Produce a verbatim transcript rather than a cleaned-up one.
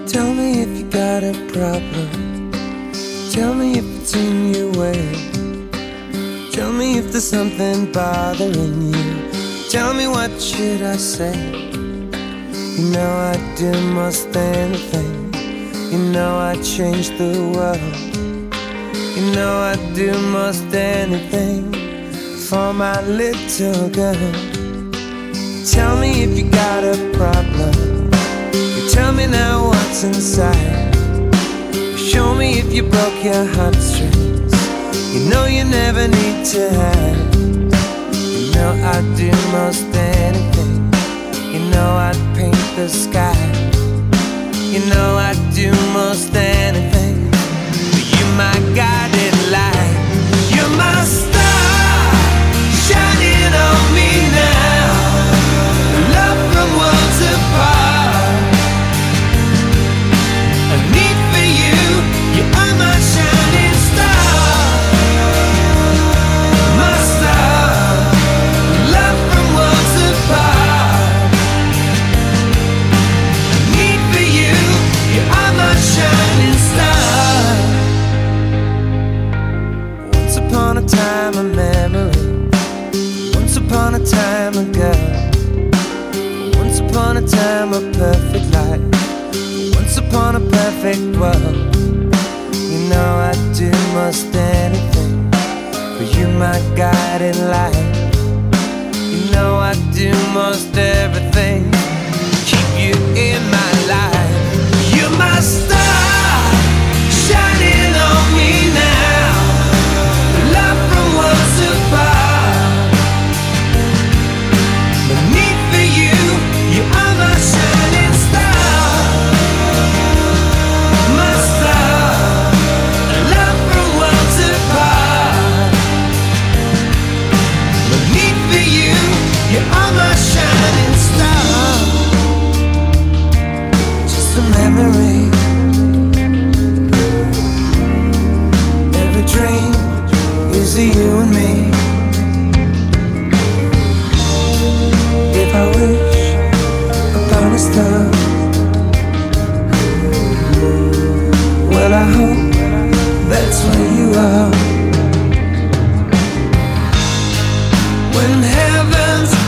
Tell me if you got a problem. Tell me if it's in your way. Tell me if there's something bothering you. Tell me, what should I say? You know I'd do most anything. You know I'd change the world. You know I'd do most anything for my little girl. Tell me if you got a problem. You tell me now what's inside. Show me if you broke your heartstrings. You know you never need to hide. You know I'd do most anything. You know I'd paint the sky. You know I'd do most anything for you, my guiding light. You're my star, shining on me now. Love from worlds apart. A need for you, you are my shining star. My star, love from worlds apart. A need for you, you are my shining star. Once upon a time, a memory. Once upon a time, a girl. Once upon a time, a perfect life. Once upon a perfect world. You know I'd do most anything for you, my guiding light. You know I'd do most everything to keep you in my life. You're my star, shining on me now. Love from worlds apart. The need for you, you are my shining star. My star, love from worlds apart. The need for you, you are my shining star. Just a memory. Every dream is you and me. If I wish upon a star, well, I hope that's where you are. When heaven's